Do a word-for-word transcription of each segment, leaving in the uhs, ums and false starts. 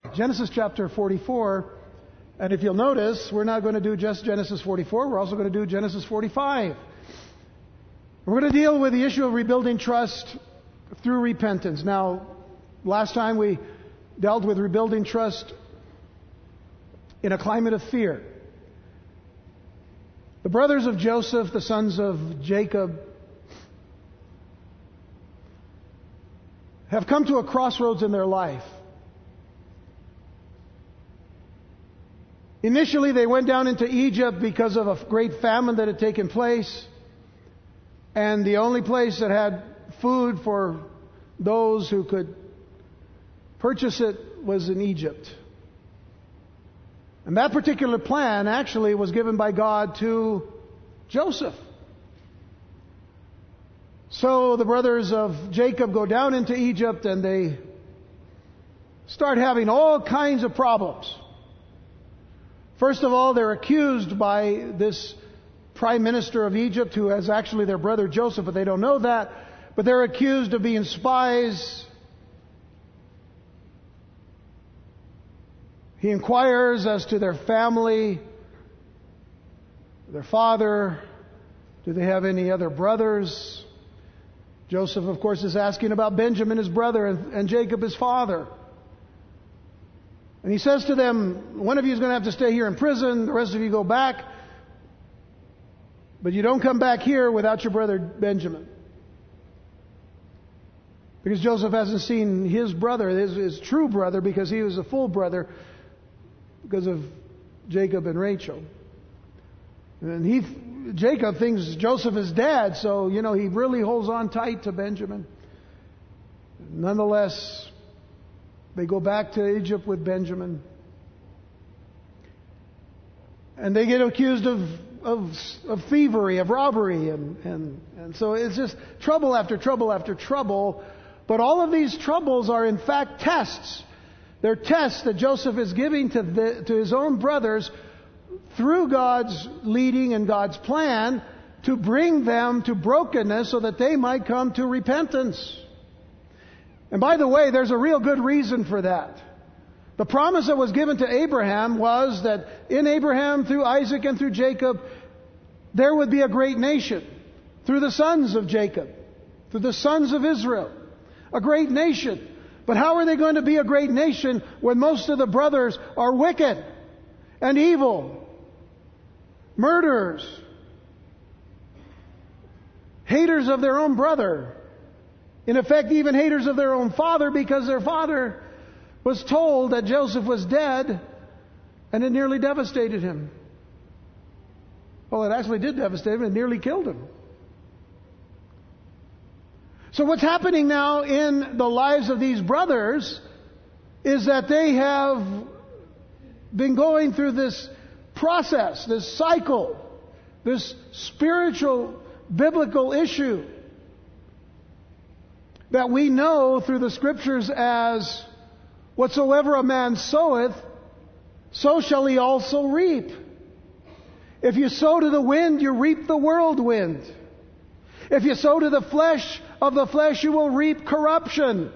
Genesis chapter forty-four, and if you'll notice, we're not going to do just Genesis forty-four, we're also going to do Genesis forty-five. We're going to deal with the issue of rebuilding trust through repentance. Now, last time we dealt with rebuilding trust in a climate of fear. The brothers of Joseph, the sons of Jacob, have come to a crossroads in their life. Initially, they went down into Egypt because of a great famine that had taken place. And the only place that had food for those who could purchase it was in Egypt. And that particular plan actually was given by God to Joseph. So the brothers of Jacob go down into Egypt and they start having all kinds of problems. First of all, they're accused by this prime minister of Egypt, who has actually their brother Joseph, but they don't know that. But they're accused of being spies. He inquires as to their family, their father. Do they have any other brothers? Joseph, of course, is asking about Benjamin, his brother, and, and Jacob, his father. And he says to them, one of you is going to have to stay here in prison, the rest of you go back. But you don't come back here without your brother Benjamin. Because Joseph hasn't seen his brother, his, his true brother, because he was a full brother because of Jacob and Rachel. And he, Jacob thinks Joseph is dead, so, you know, he really holds on tight to Benjamin. Nonetheless, they go back to Egypt with Benjamin. And they get accused of, of, of thievery, of robbery. And, and, and so it's just trouble after trouble after trouble. But all of these troubles are in fact tests. They're tests that Joseph is giving to, the, to his own brothers through God's leading and God's plan to bring them to brokenness so that they might come to repentance. And by the way, there's a real good reason for that. The promise that was given to Abraham was that in Abraham, through Isaac and through Jacob, there would be a great nation. Through the sons of Jacob, through the sons of Israel. A great nation. But how are they going to be a great nation when most of the brothers are wicked and evil, murderers, haters of their own brother? In effect, even haters of their own father, because their father was told that Joseph was dead, and it nearly devastated him. Well, it actually did devastate him. It nearly killed him. So what's happening now in the lives of these brothers is that they have been going through this process, this cycle, this spiritual, biblical issue that we know through the Scriptures as whatsoever a man soweth, so shall he also reap. If you sow to the wind, you reap the whirlwind. If you sow to the flesh, of the flesh you will reap corruption.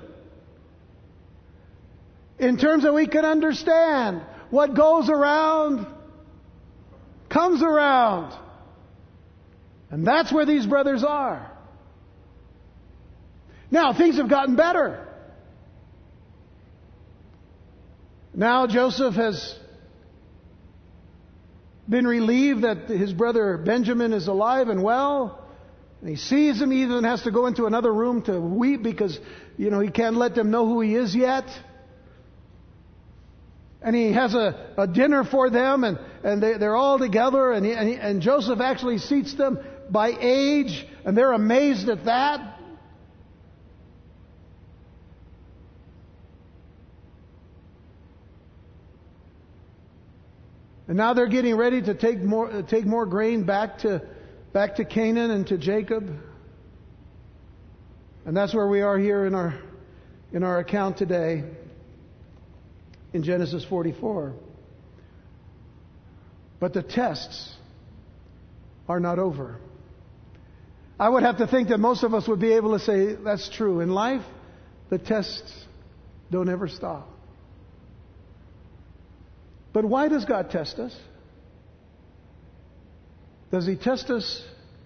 In terms that we can understand, what goes around comes around. And that's where these brothers are. Now, things have gotten better. Now Joseph has been relieved that his brother Benjamin is alive and well. And he sees him. He even has to go into another room to weep because, you know, he can't let them know who he is yet. And he has a, a dinner for them, and, and they, they're all together. And, he, and, he, and Joseph actually seats them by age, and they're amazed at that. And now they're getting ready to take more, take more grain back to Back to Canaan and to Jacob. And that's where we are here in our in our account today in Genesis forty-four. But the tests are not over. I would have to think that most of us would be able to say that's true. In life, the tests don't ever stop. But why does God test us? Does He test us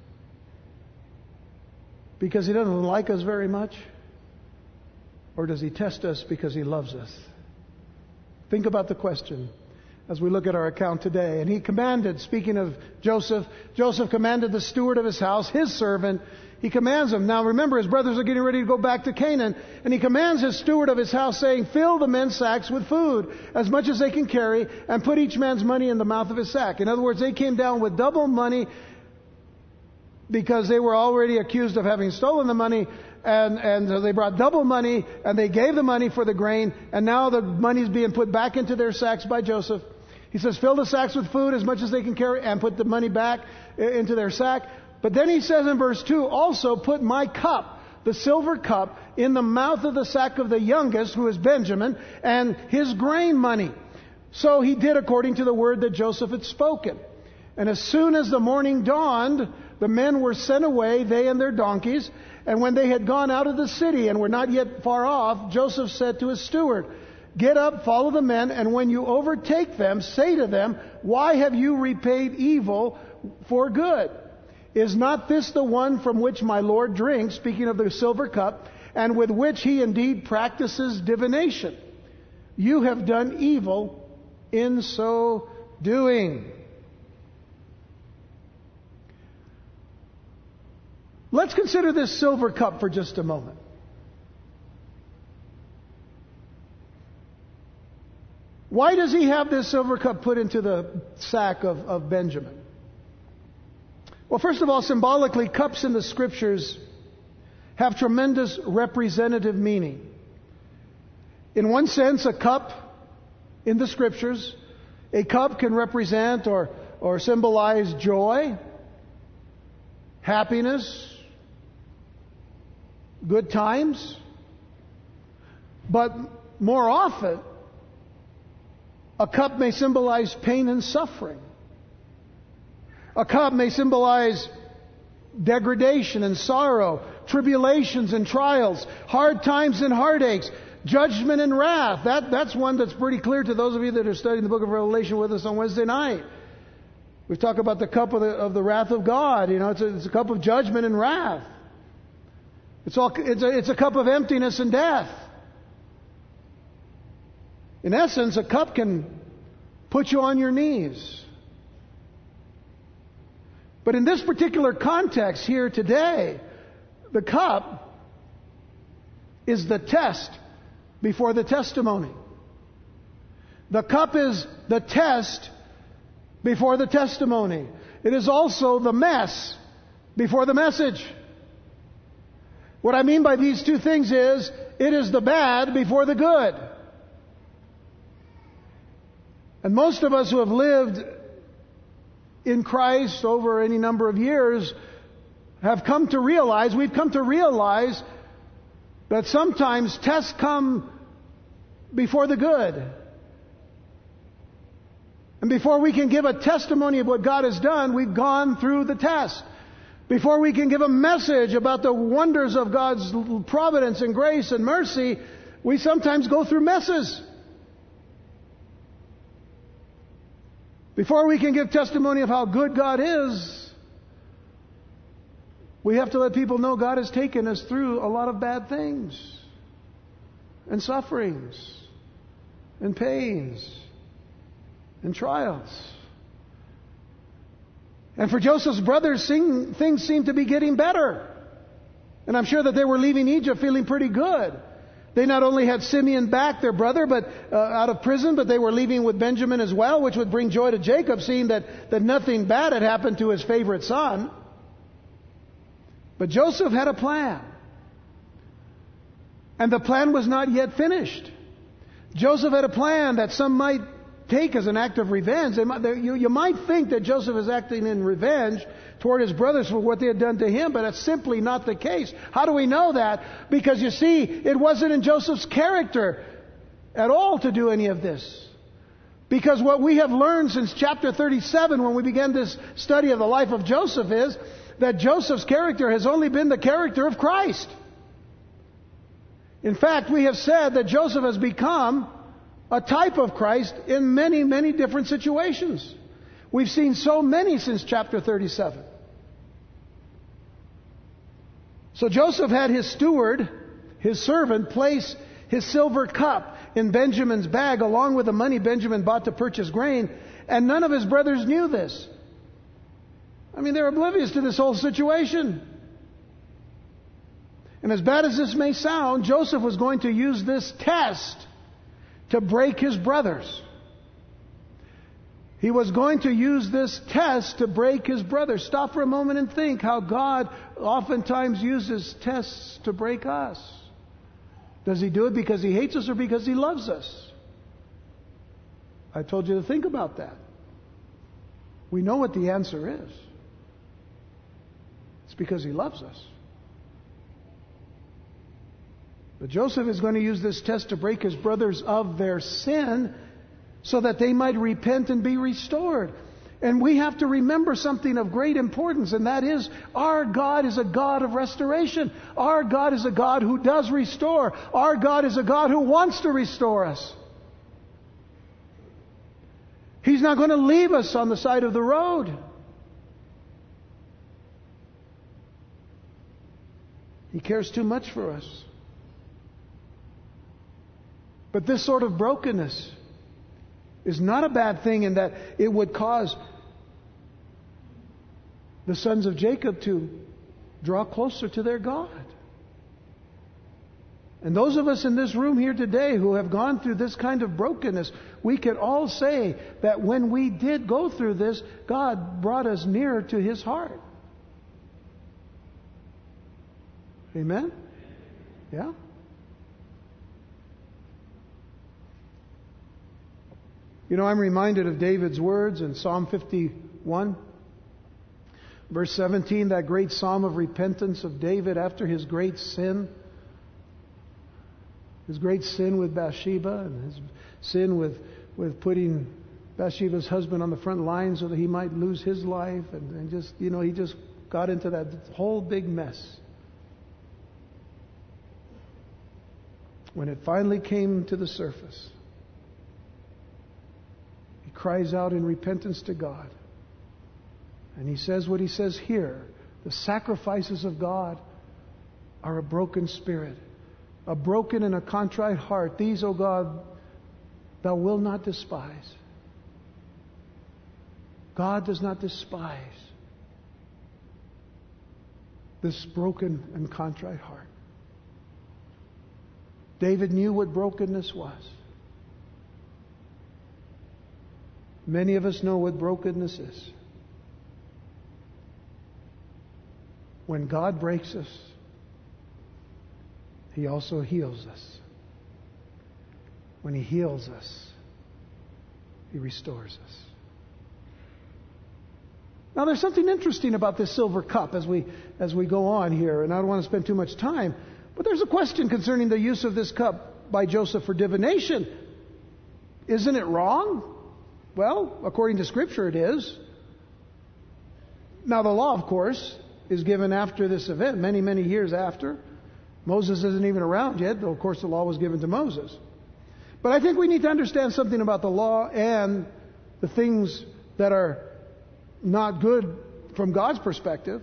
because He doesn't like us very much? Or does He test us because He loves us? Think about the question as we look at our account today. And He commanded, speaking of Joseph, Joseph commanded the steward of his house, his servant, He commands him. Now remember, his brothers are getting ready to go back to Canaan. And He commands his steward of his house, saying, fill the men's sacks with food, as much as they can carry, and put each man's money in the mouth of his sack. In other words, they came down with double money because they were already accused of having stolen the money. And, and so they brought double money, and they gave the money for the grain. And now the money's being put back into their sacks by Joseph. He says, fill the sacks with food as much as they can carry, and put the money back into their sack. But then he says in verse two, also put my cup, the silver cup, in the mouth of the sack of the youngest, who is Benjamin, and his grain money. So he did according to the word that Joseph had spoken. And as soon as the morning dawned, the men were sent away, they and their donkeys. And when they had gone out of the city and were not yet far off, Joseph said to his steward, get up, follow the men, and when you overtake them, say to them, why have you repaid evil for good? Is not this the one from which my Lord drinks, speaking of the silver cup, and with which he indeed practices divination? You have done evil in so doing. Let's consider this silver cup for just a moment. Why does he have this silver cup put into the sack of, of Benjamin? Well, first of all, symbolically, cups in the Scriptures have tremendous representative meaning. In one sense, a cup in the Scriptures, a cup can represent or, or symbolize joy, happiness, good times. But more often, a cup may symbolize pain and suffering. A cup may symbolize degradation and sorrow, tribulations and trials, hard times and heartaches, judgment and wrath. That, that's one that's pretty clear to those of you that are studying the book of Revelation with us on Wednesday night. We've talked about the cup of the, of the wrath of God. You know, it's a, it's a cup of judgment and wrath. It's, all, it's, a, it's a cup of emptiness and death. In essence, a cup can put you on your knees. But in this particular context here today, the cup is the test before the testimony. The cup is the test before the testimony. It is also the mess before the message. What I mean by these two things is, it is the bad before the good. And most of us who have lived in Christ over any number of years have come to realize, we've come to realize that sometimes tests come before the good. And before we can give a testimony of what God has done, we've gone through the test. Before we can give a message about the wonders of God's providence and grace and mercy, we sometimes go through messes. Before we can give testimony of how good God is, we have to let people know God has taken us through a lot of bad things and sufferings and pains and trials. And for Joseph's brothers, things seemed to be getting better. And I'm sure that they were leaving Egypt feeling pretty good. They not only had Simeon back, their brother, but uh, out of prison, but they were leaving with Benjamin as well, which would bring joy to Jacob, seeing that, that nothing bad had happened to his favorite son. But Joseph had a plan. And the plan was not yet finished. Joseph had a plan that some might take as an act of revenge. They might, they, you, you might think that Joseph is acting in revenge toward his brothers for what they had done to him, but that's simply not the case. How do we know that? Because you see, it wasn't in Joseph's character at all to do any of this. Because what we have learned since chapter thirty-seven, when we began this study of the life of Joseph, is that Joseph's character has only been the character of Christ. In fact, we have said that Joseph has become a type of Christ in many, many different situations. We've seen so many since chapter thirty-seven. So Joseph had his steward, his servant, place his silver cup in Benjamin's bag along with the money Benjamin bought to purchase grain, and none of his brothers knew this. I mean, they're oblivious to this whole situation. And as bad as this may sound, Joseph was going to use this test to break his brothers. He was going to use this test to break his brothers. Stop for a moment and think how God oftentimes uses tests to break us. Does He do it because He hates us or because He loves us? I told you to think about that. We know what the answer is. It's because He loves us. But Joseph is going to use this test to break his brothers of their sin so that they might repent and be restored. And we have to remember something of great importance, and that is our God is a God of restoration. Our God is a God who does restore. Our God is a God who wants to restore us. He's not going to leave us on the side of the road. He cares too much for us. But this sort of brokenness is not a bad thing in that it would cause the sons of Jacob to draw closer to their God. And those of us in this room here today who have gone through this kind of brokenness, we can all say that when we did go through this, God brought us nearer to His heart. Amen? Yeah? You know, I'm reminded of David's words in Psalm fifty-one, verse seventeen, that great psalm of repentance of David after his great sin. His great sin with Bathsheba and his sin with, with putting Bathsheba's husband on the front line so that he might lose his life. And, and just, you know, he just got into that whole big mess. When it finally came to the surface, he cries out in repentance to God. And he says what he says here. The sacrifices of God are a broken spirit, a broken and a contrite heart. These, O God, thou wilt not despise. God does not despise this broken and contrite heart. David knew what brokenness was. Many of us know what brokenness is. When God breaks us, He also heals us. When He heals us, He restores us. Now there's something interesting about this silver cup as we as we go on here, and I don't want to spend too much time, but there's a question concerning the use of this cup by Joseph for divination. Isn't it wrong? Well, according to Scripture it is. Now the law, of course, is given after this event, many, many years after. Moses isn't even around yet, though of course the law was given to Moses. But I think we need to understand something about the law and the things that are not good from God's perspective,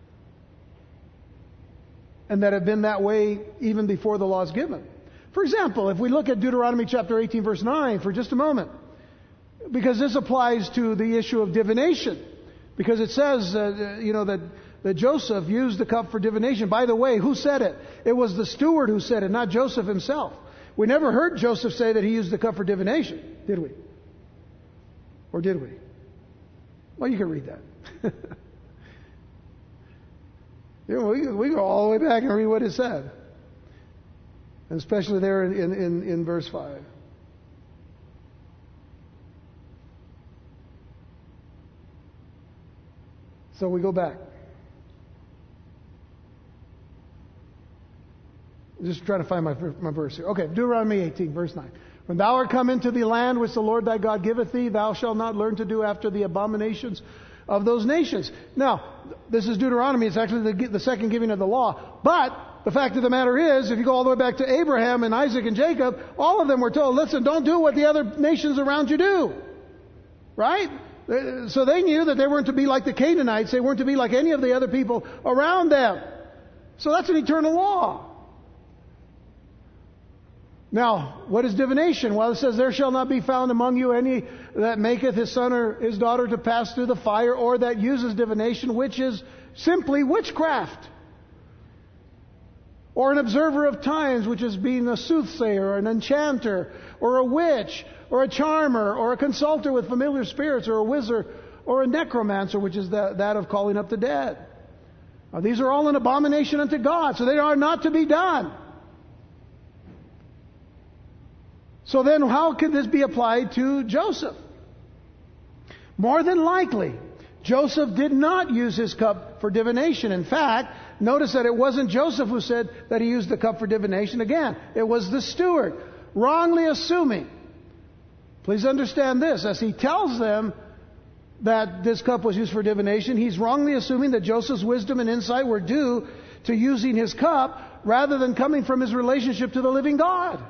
and that have been that way even before the law is given. For example, if we look at Deuteronomy chapter eighteen, verse nine for just a moment, because this applies to the issue of divination, because it says, uh, you know, that that Joseph used the cup for divination. By the way, who said it? It was the steward who said it, not Joseph himself. We never heard Joseph say that he used the cup for divination, did we? Or did we? Well, you can read that. You know, we, we go all the way back and read what it said. And especially there in, in, in verse five. So we go back. Just trying to find my, my verse here. Okay, Deuteronomy eighteen, verse nine. When thou art come into the land which the Lord thy God giveth thee, thou shalt not learn to do after the abominations of those nations. Now, this is Deuteronomy. It's actually the, the second giving of the law. But the fact of the matter is, if you go all the way back to Abraham and Isaac and Jacob, all of them were told, listen, don't do what the other nations around you do. Right? So they knew that they weren't to be like the Canaanites. They weren't to be like any of the other people around them. So that's an eternal law. Now, what is divination? Well, it says, there shall not be found among you any that maketh his son or his daughter to pass through the fire, or that uses divination, which is simply witchcraft. Or an observer of times, which is being a soothsayer, or an enchanter, or a witch, or a charmer, or a consulter with familiar spirits, or a wizard, or a necromancer, which is that, that of calling up the dead. Now, these are all an abomination unto God, so they are not to be done. So then how could this be applied to Joseph? More than likely, Joseph did not use his cup for divination. In fact, notice that it wasn't Joseph who said that he used the cup for divination. Again, it was the steward, wrongly assuming. Please understand this. As he tells them that this cup was used for divination, he's wrongly assuming that Joseph's wisdom and insight were due to using his cup rather than coming from his relationship to the living God.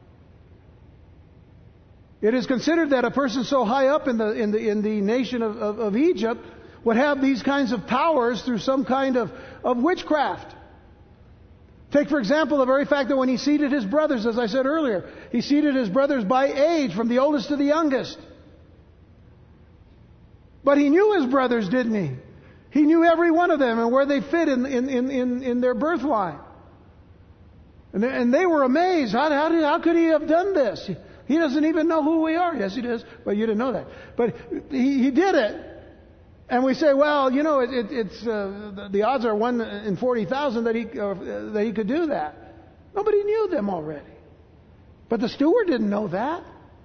It is considered that a person so high up in the in the in the nation of, of, of Egypt would have these kinds of powers through some kind of, of witchcraft. Take, for example, the very fact that when he seated his brothers, as I said earlier, he seated his brothers by age, from the oldest to the youngest. But he knew his brothers, didn't he? He knew every one of them and where they fit in in in, in, in their birth line. And they, and they were amazed. How, how, did, how could he have done this? He doesn't even know who we are. Yes, he does. But you didn't know that. But he, he did it. And we say, well, you know, it, it, it's uh, the, the odds are one in forty thousand that he uh, that he could do that. Nobody knew them already. But the steward didn't know that.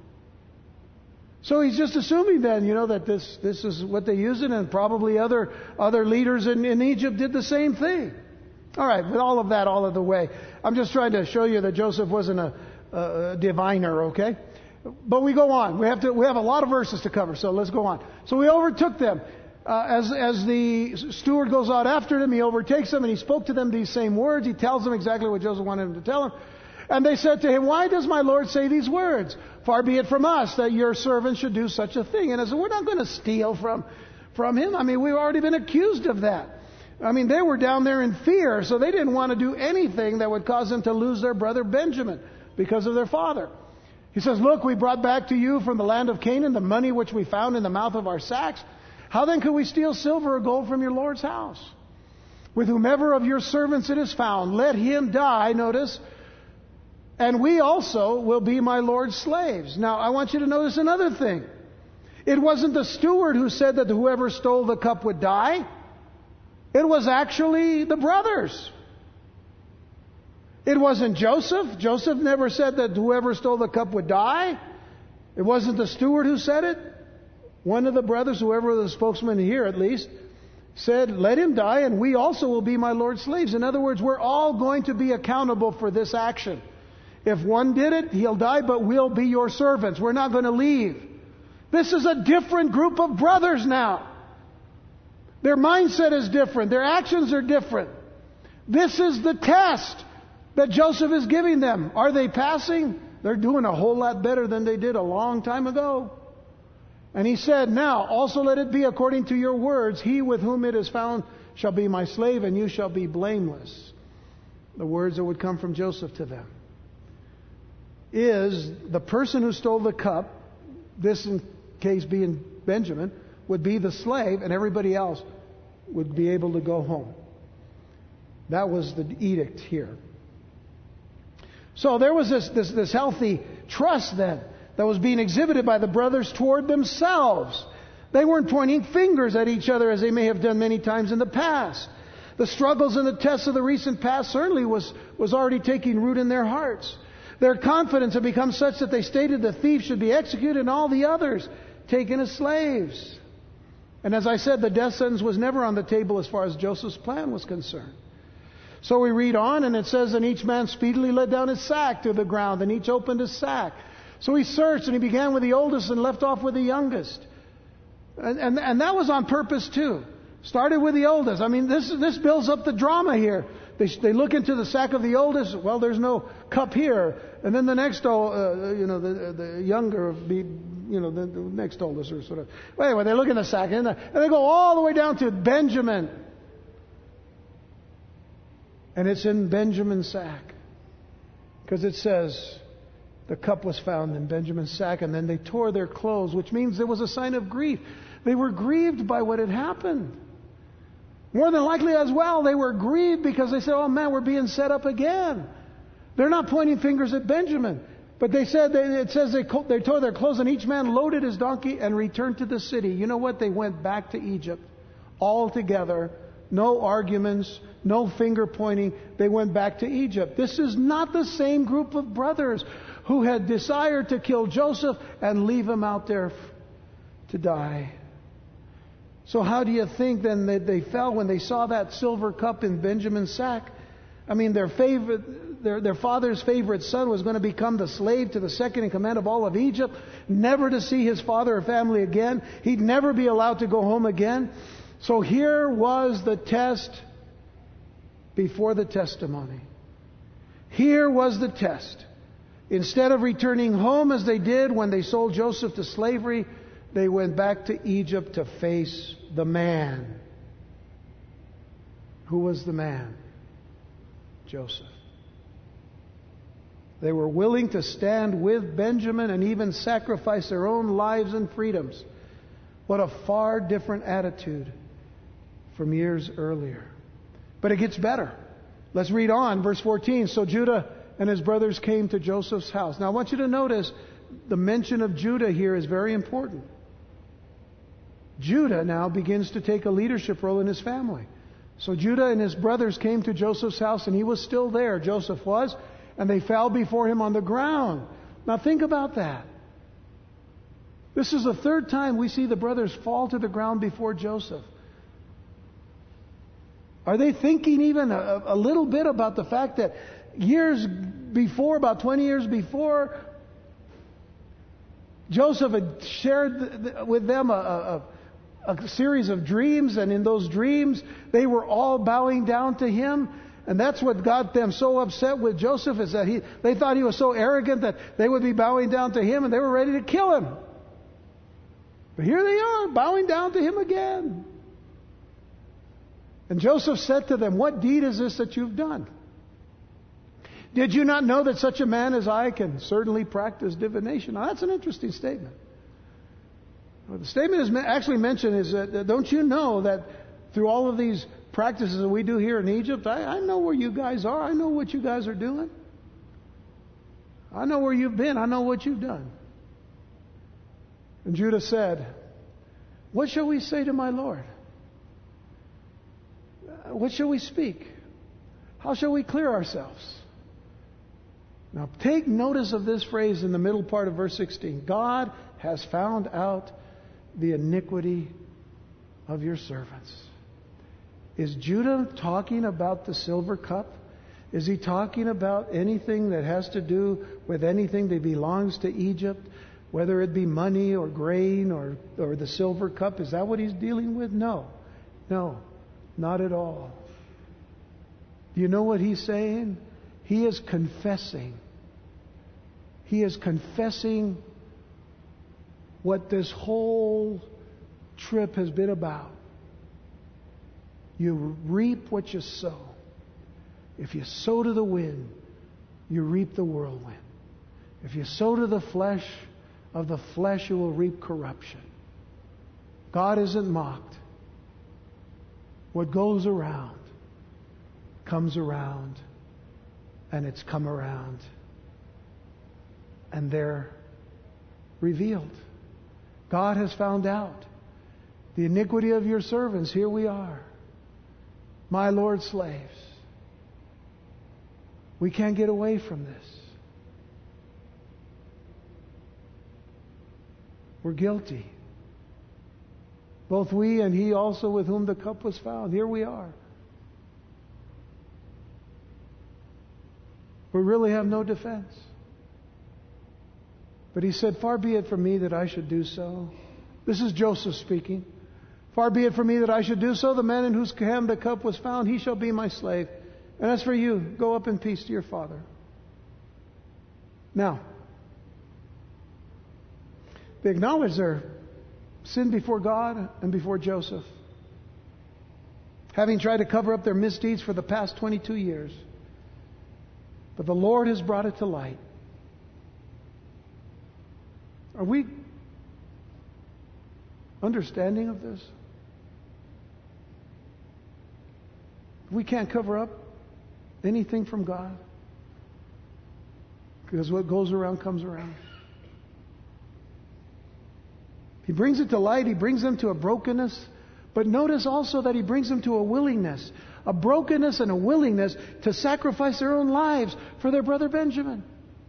So he's just assuming then, you know, that this this is what they use it, and probably other other leaders in, in Egypt did the same thing. All right, with all of that all of the way, I'm just trying to show you that Joseph wasn't a Uh, diviner, okay? But we go on. We have to. We have a lot of verses to cover, so let's go on. So we overtook them. Uh, as as the steward goes out after them, he overtakes them, and he spoke to them these same words. He tells them exactly what Joseph wanted him to tell them. And they said to him, "Why does my Lord say these words? Far be it from us that your servant should do such a thing." And I said, "We're not going to steal from from him. I mean, we've already been accused of that. I mean, they were down there in fear, so they didn't want to do anything that would cause them to lose their brother Benjamin, because of their father." He says, "Look, we brought back to you from the land of Canaan the money which we found in the mouth of our sacks. How then could we steal silver or gold from your Lord's house? With whomever of your servants it is found, let him die," notice, "and we also will be my Lord's slaves." Now, I want you to notice another thing. It wasn't the steward who said that whoever stole the cup would die. It was actually the brothers. It wasn't Joseph. Joseph never said that whoever stole the cup would die. It wasn't the steward who said it. One of the brothers, whoever the spokesman here at least, said, "Let him die, and we also will be my Lord's slaves." In other words, we're all going to be accountable for this action. If one did it, he'll die, but we'll be your servants. We're not going to leave. This is a different group of brothers now. Their mindset is different. Their actions are different. This is the test that Joseph is giving them. Are they passing? They're doing a whole lot better than they did a long time ago. And he said, "Now also let it be according to your words. He with whom it is found shall be my slave, and you shall be blameless." The words that would come from Joseph to them is the person who stole the cup, this in case being Benjamin, would be the slave, and everybody else would be able to go home. That was the edict here. So there was this, this, this healthy trust then that was being exhibited by the brothers toward themselves. They weren't pointing fingers at each other as they may have done many times in the past. The struggles and the tests of the recent past certainly was, was already taking root in their hearts. Their confidence had become such that they stated the thief should be executed and all the others taken as slaves. And as I said, the death sentence was never on the table as far as Joseph's plan was concerned. So we read on, and it says, "And each man speedily let down his sack to the ground, and each opened his sack. So he searched, and he began with the oldest and left off with the youngest." And, and, and that was on purpose too. Started with the oldest. I mean, this, this builds up the drama here. They, they look into the sack of the oldest. Well, there's no cup here. And then the next, uh, you know, the, the younger, be, you know, the, the next oldest or sort of. Well, anyway, they look in the sack and, and they go all the way down to Benjamin. And it's in Benjamin's sack. Because it says the cup was found in Benjamin's sack, and then they tore their clothes, which means there was a sign of grief. They were grieved by what had happened. More than likely as well, they were grieved because they said, oh man, we're being set up again. They're not pointing fingers at Benjamin. But they said, they, it says they, they tore their clothes, and each man loaded his donkey and returned to the city. You know what? They went back to Egypt all together. No arguments, no finger pointing. They went back to Egypt. This is not the same group of brothers who had desired to kill Joseph and leave him out there to die. So how do you think then that they felt when they saw that silver cup in Benjamin's sack? I mean, their favorite, their, their father's favorite son was going to become the slave to the second in command of all of Egypt, never to see his father or family again. He'd never be allowed to go home again. So here was the test before the testimony. Here was the test. Instead of returning home as they did when they sold Joseph to slavery, they went back to Egypt to face the man. Who was the man? Joseph. They were willing to stand with Benjamin and even sacrifice their own lives and freedoms. What a far different attitude from years earlier. But it gets better. Let's read on, verse fourteen. So Judah and his brothers came to Joseph's house. Now I want you to notice the mention of Judah here is very important. Judah now begins to take a leadership role in his family. So Judah and his brothers came to Joseph's house, and he was still there, Joseph was, and they fell before him on the ground. Now think about that. This is the third time we see the brothers fall to the ground before Joseph. Are they thinking even a, a little bit about the fact that years before, about twenty years before, Joseph had shared with them a, a, a series of dreams, and in those dreams they were all bowing down to him? And that's what got them so upset with Joseph, is that he, they thought he was so arrogant that they would be bowing down to him, and they were ready to kill him. But here they are, bowing down to him again. And Joseph said to them, what deed is this that you've done? Did you not know that such a man as I can certainly practice divination? Now that's an interesting statement. Well, the statement is actually mentioned is that, don't you know that through all of these practices that we do here in Egypt, I, I know where you guys are. I know what you guys are doing. I know where you've been. I know what you've done. And Judah said, what shall we say to my Lord? What shall we speak? How shall we clear ourselves? Now take notice of this phrase in the middle part of verse sixteen. God has found out the iniquity of your servants. Is Judah talking about the silver cup? Is he talking about anything that has to do with anything that belongs to Egypt? Whether it be money or grain or, or the silver cup? Is that what he's dealing with? No. No. Not at all. Do you know what he's saying? He is confessing. He is confessing what this whole trip has been about. You reap what you sow. If you sow to the wind, you reap the whirlwind. If you sow to the flesh, of the flesh you will reap corruption. God isn't mocked. What goes around comes around, and it's come around, and they're revealed. God has found out the iniquity of your servants. Here we are, my Lord's slaves. We can't get away from this. We're guilty. Both we and he also with whom the cup was found. Here we are. We really have no defense. But he said, far be it from me that I should do so. This is Joseph speaking. Far be it from me that I should do so. The man in whose hand the cup was found, he shall be my slave. And as for you, go up in peace to your father. Now, they acknowledge their sin before God and before Joseph, having tried to cover up their misdeeds for the past twenty-two years. But the Lord has brought it to light. Are we understanding of this? We can't cover up anything from God, because what goes around comes around. He brings it to light. He brings them to a brokenness. But notice also that He brings them to a willingness. A brokenness and a willingness to sacrifice their own lives for their brother Benjamin.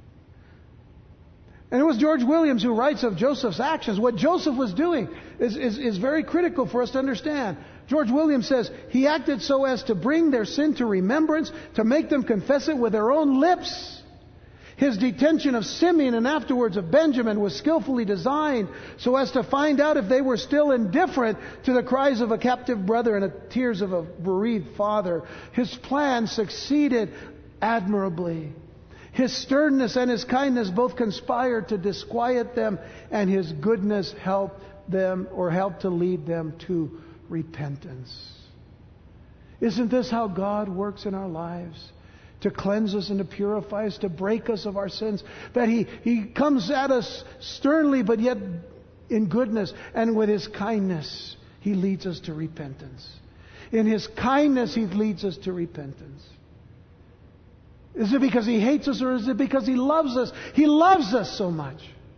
And it was George Williams who writes of Joseph's actions. What Joseph was doing is, is, is very critical for us to understand. George Williams says, he acted so as to bring their sin to remembrance, to make them confess it with their own lips. His detention of Simeon and afterwards of Benjamin was skillfully designed so as to find out if they were still indifferent to the cries of a captive brother and the tears of a bereaved father. His plan succeeded admirably. His sternness and His kindness both conspired to disquiet them, and His goodness helped them, or helped to lead them to repentance. Isn't this how God works in our lives? To cleanse us and to purify us, to break us of our sins. That He, He comes at us sternly, but yet in goodness. And with His kindness, He leads us to repentance. In His kindness, He leads us to repentance. Is it because He hates us, or is it because He loves us? He loves us so much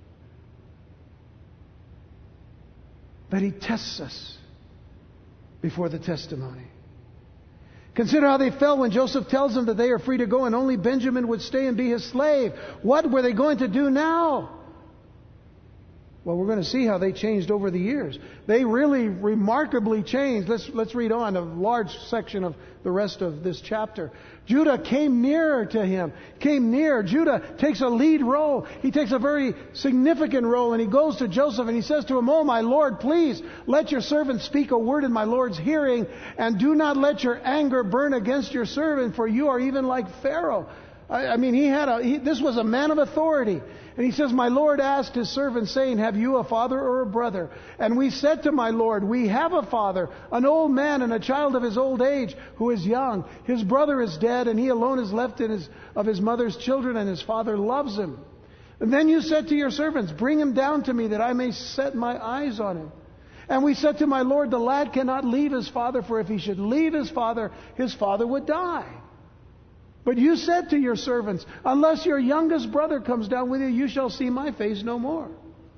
that He tests us before the testimony. Consider how they felt when Joseph tells them that they are free to go and only Benjamin would stay and be his slave. What were they going to do now? Well, we're going to see how they changed over the years. They really remarkably changed. Let's, let's read on a large section of the rest of this chapter. Judah came nearer to him. Came near. Judah takes a lead role. He takes a very significant role, and he goes to Joseph and he says to him, "Oh, my Lord, please let your servant speak a word in my Lord's hearing, and do not let your anger burn against your servant, for you are even like Pharaoh." I, I mean, he had a, he, this was a man of authority. And he says, "My Lord asked his servant, saying, have you a father or a brother? And we said to my Lord, we have a father, an old man and a child of his old age, who is young. His brother is dead, and he alone is left in his, of his mother's children, and his father loves him. And then you said to your servants, bring him down to me, that I may set my eyes on him. And we said to my Lord, the lad cannot leave his father, for if he should leave his father, his father would die. But you said to your servants, unless your youngest brother comes down with you, you shall see my face no more.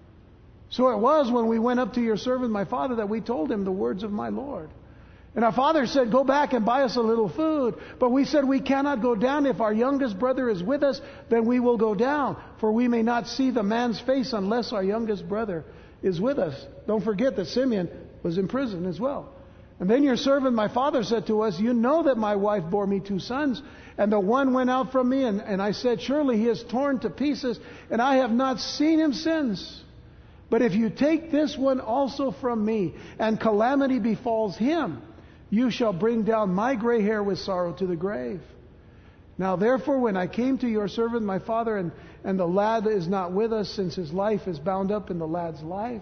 So it was when we went up to your servant, my father, that we told him the words of my Lord. And our father said, go back and buy us a little food. But we said, we cannot go down. If our youngest brother is with us, then we will go down. For we may not see the man's face unless our youngest brother is with us. Don't forget that Simeon was in prison as well. And then your servant, my father, said to us, you know that my wife bore me two sons, and the one went out from me, and, and I said, surely he is torn to pieces, and I have not seen him since. But if you take this one also from me, and calamity befalls him, you shall bring down my gray hair with sorrow to the grave. Now therefore, when I came to your servant, my father, and, and the lad is not with us, since his life is bound up in the lad's life,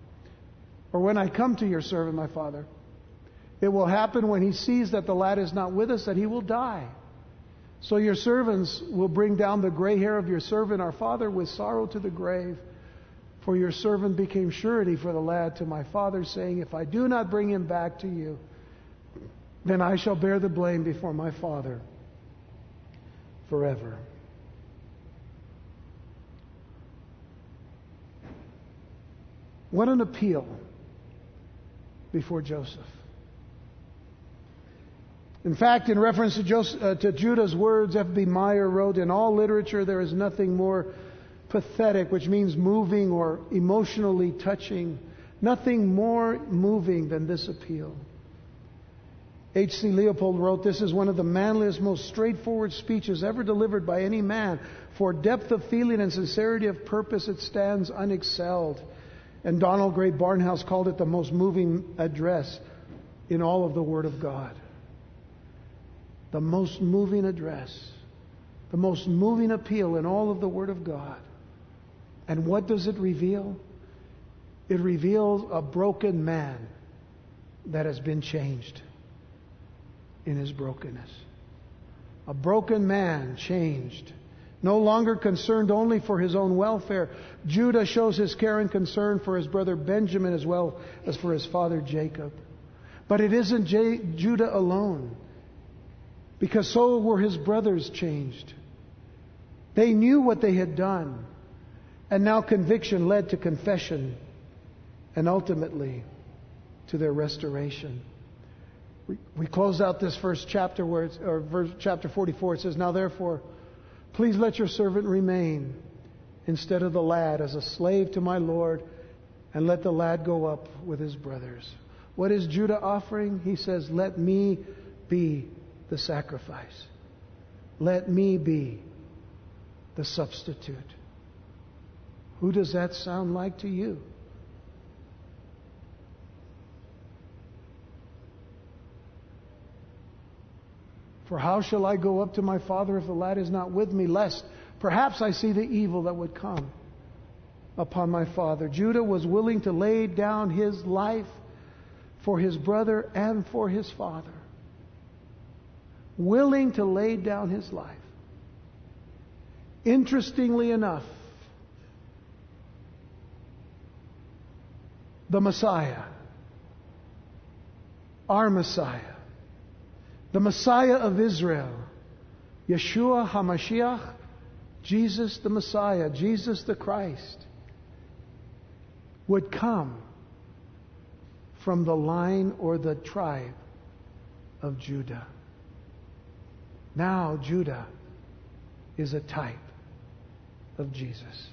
or when I come to your servant, my father, it will happen when he sees that the lad is not with us, that he will die. So your servants will bring down the gray hair of your servant, our father, with sorrow to the grave. For your servant became surety for the lad to my father, saying, if I do not bring him back to you, then I shall bear the blame before my father forever. What an appeal before Joseph. In fact, in reference to, Joseph, uh, to Judah's words, F B Meyer wrote, in all literature there is nothing more pathetic, which means moving or emotionally touching, nothing more moving than this appeal. H C Leopold wrote, this is one of the manliest, most straightforward speeches ever delivered by any man. For depth of feeling and sincerity of purpose, it stands unexcelled. And Donald Gray Barnhouse called it the most moving address in all of the Word of God. the most moving address, the most moving appeal in all of the Word of God. And what does it reveal? It reveals a broken man that has been changed in his brokenness. A broken man changed, no longer concerned only for his own welfare. Judah shows his care and concern for his brother Benjamin as well as for his father Jacob. But it isn't J- Judah alone, because so were his brothers changed. They knew what they had done, and now conviction led to confession and ultimately to their restoration. We, we close out this first chapter where it's, or verse, chapter forty-four. It says, "Now therefore, please let your servant remain instead of the lad as a slave to my Lord, and let the lad go up with his brothers." What is Judah offering? He says, "Let me be the sacrifice. Let me be the substitute." Who does that sound like to you? "For how shall I go up to my father if the lad is not with me, lest perhaps I see the evil that would come upon my father?" Judah was willing to lay down his life for his brother and for his father. Willing to lay down his life. Interestingly enough, the Messiah, our Messiah, the Messiah of Israel, Yeshua HaMashiach, Jesus the Messiah, Jesus the Christ, would come from the line or the tribe of Judah. Now Judah is a type of Jesus.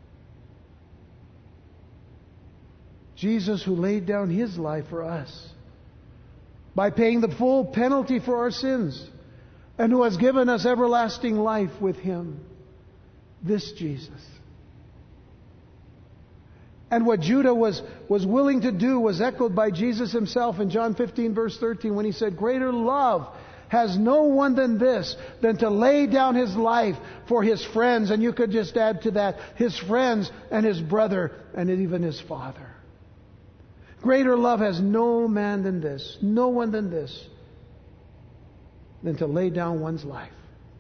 Jesus, who laid down his life for us by paying the full penalty for our sins, and who has given us everlasting life with him. This Jesus. And what Judah was, was willing to do was echoed by Jesus himself in John fifteen, verse thirteen, when he said, "Greater love has no one than this, than to lay down his life for his friends." And you could just add to that, his friends and his brother and even his father. Greater love has no man than this, no one than this, than to lay down one's life.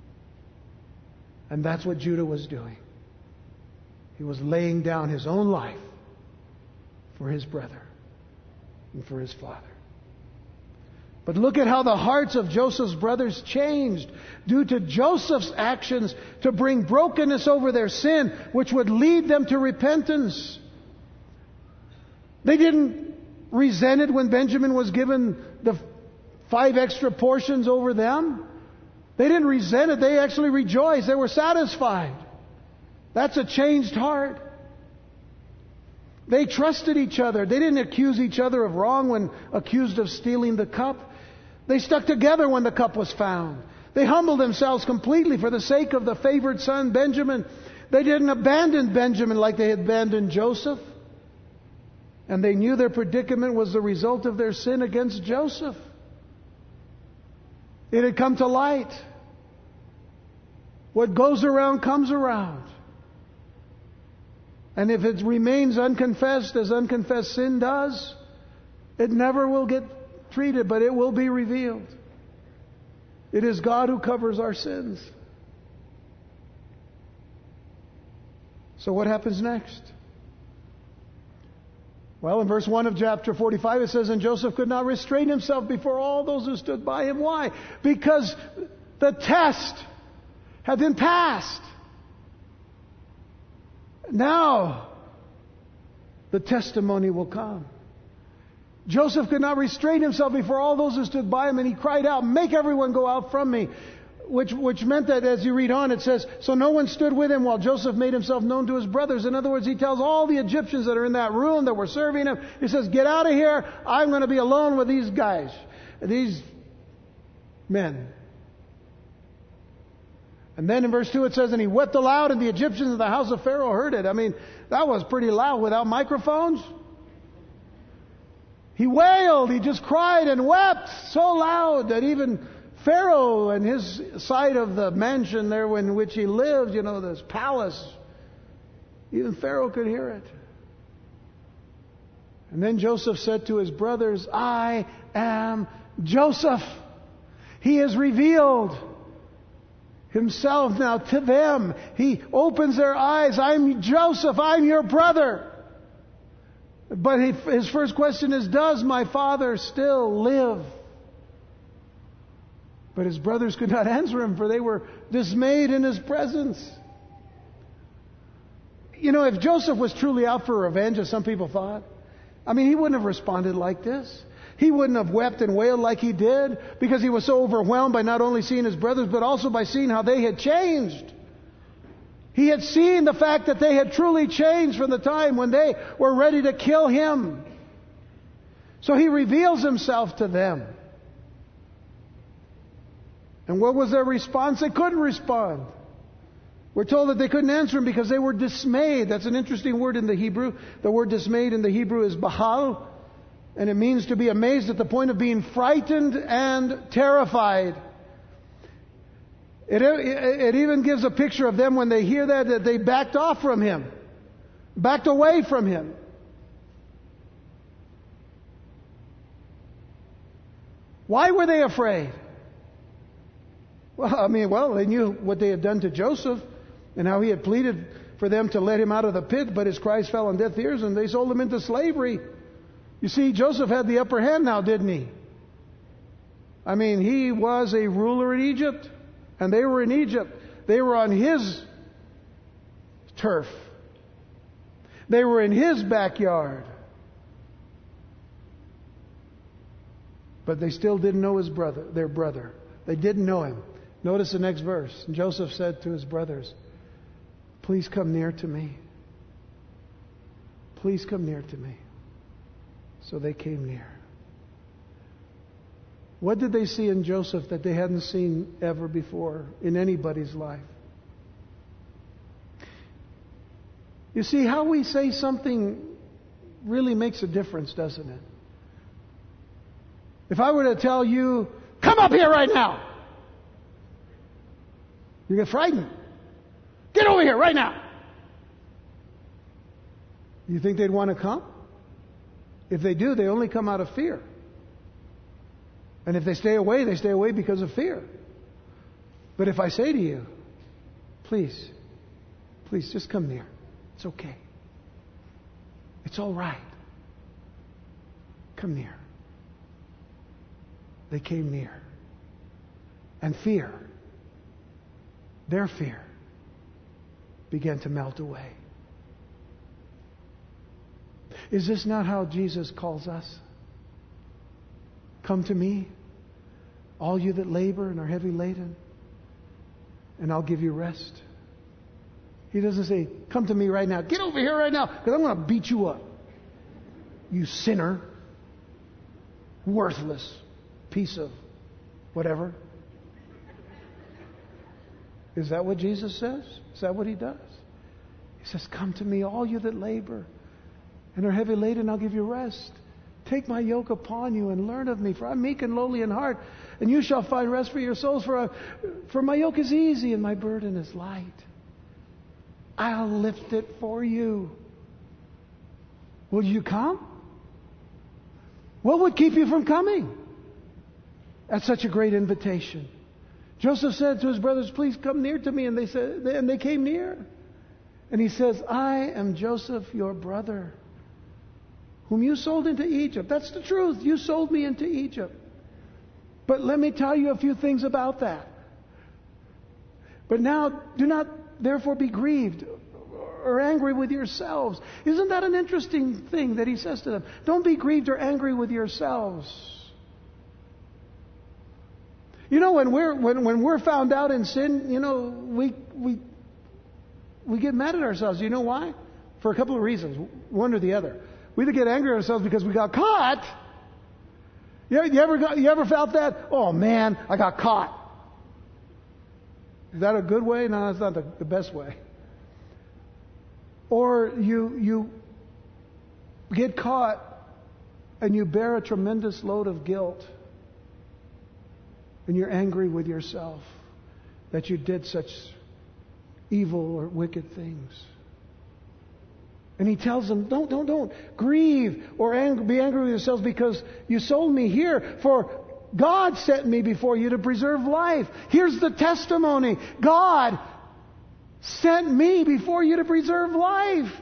And that's what Judah was doing. He was laying down his own life for his brother and for his father. But look at how the hearts of Joseph's brothers changed due to Joseph's actions to bring brokenness over their sin, which would lead them to repentance. They didn't resent it when Benjamin was given the five extra portions over them. They didn't resent it. They actually rejoiced. They were satisfied. That's a changed heart. They trusted each other. They didn't accuse each other of wrong when accused of stealing the cup. They stuck together when the cup was found. They humbled themselves completely for the sake of the favored son, Benjamin. They didn't abandon Benjamin like they had abandoned Joseph. And they knew their predicament was the result of their sin against Joseph. It had come to light. What goes around comes around. And if it remains unconfessed, as unconfessed sin does, it never will get treated, but it will be revealed. It is God who covers our sins. So what happens next? Well, in verse one of chapter forty-five it says, "And Joseph could not restrain himself before all those who stood by him." Why? Because the test had been passed. Now, the testimony will come. Joseph could not restrain himself before all those who stood by him, and he cried out, "Make everyone go out from me." Which, which meant that as you read on, it says, "So no one stood with him while Joseph made himself known to his brothers." In other words, he tells all the Egyptians that are in that room that were serving him, he says, "Get out of here. I'm going to be alone with these guys, these men." And then in verse two it says, "And he wept aloud, and the Egyptians in the house of Pharaoh heard it." I mean, that was pretty loud without microphones. He wailed, he just cried and wept so loud that even Pharaoh and his side of the mansion there in which he lived, you know, this palace, even Pharaoh could hear it. And then Joseph said to his brothers, I am Joseph. He has revealed himself now to them. He opens their eyes. I'm Joseph. I'm your brother. But he, his first question is, does my father still live? But his brothers could not answer him, for they were dismayed in his presence. You know, if Joseph was truly out for revenge, as some people thought, I mean, he wouldn't have responded like this. He wouldn't have wept and wailed like he did, because he was so overwhelmed by not only seeing his brothers, but also by seeing how they had changed. He had seen the fact that they had truly changed from the time when they were ready to kill him. So he reveals himself to them. And what was their response? They couldn't respond. We're told that they couldn't answer him because they were dismayed. That's an interesting word in the Hebrew. The word dismayed in the Hebrew is bahal, and it means to be amazed at the point of being frightened and terrified. It, it, it even gives a picture of them when they hear that, that they backed off from him, backed away from him. Why were they afraid? Well, I mean, well, they knew what they had done to Joseph and how he had pleaded for them to let him out of the pit, but his cries fell on deaf ears and they sold him into slavery. You see, Joseph had the upper hand now, didn't he? I mean, he was a ruler in Egypt, and they were in Egypt. They were on his turf. They were in his backyard. But they still didn't know his brother, their brother. They didn't know him. Notice the next verse. And Joseph said to his brothers, please come near to me. Please come near to me. So they came near. What did they see in Joseph that they hadn't seen ever before in anybody's life? You see, how we say something really makes a difference, doesn't it? If I were to tell you, come up here right now, you get frightened. Get over here right now. You think they'd want to come? If they do, they only come out of fear. And if they stay away, they stay away because of fear. But if I say to you, please, please just come near. It's okay. It's all right. Come near. They came near. And fear, their fear, began to melt away. Is this not how Jesus calls us? Come to me, all you that labor and are heavy laden, and I'll give you rest. He doesn't say, come to me right now. Get over here right now, because I'm going to beat you up. You sinner. Worthless piece of whatever. Is that what Jesus says? Is that what he does? He says, come to me, all you that labor and are heavy laden, I'll give you rest. Take my yoke upon you and learn of me, for I'm meek and lowly in heart, and you shall find rest for your souls, for, I, for my yoke is easy and my burden is light. I'll lift it for you. Will you come? What would keep you from coming? That's such a great invitation. Joseph said to his brothers, please come near to me. And they said, and they came near. And he says, I am Joseph, your brother, whom you sold into Egypt. That's the truth. You sold me into Egypt. But let me tell you a few things about that. But now, do not therefore be grieved or angry with yourselves. Isn't that an interesting thing that he says to them? Don't be grieved or angry with yourselves. You know, when we're when, when we're found out in sin, you know, we we we get mad at ourselves. You know why? For a couple of reasons, one or the other. We either get angry at ourselves because we got caught. You, you ever got, you ever felt that? Oh man, I got caught. Is that a good way? No, that's not the, the best way. Or you you get caught and you bear a tremendous load of guilt. and you're angry with yourself that you did such evil or wicked things. And he tells them, don't, don't, don't grieve or ang- be angry with yourselves because you sold me here. For God sent me before you to preserve life. Here's the testimony. God sent me before you to preserve life.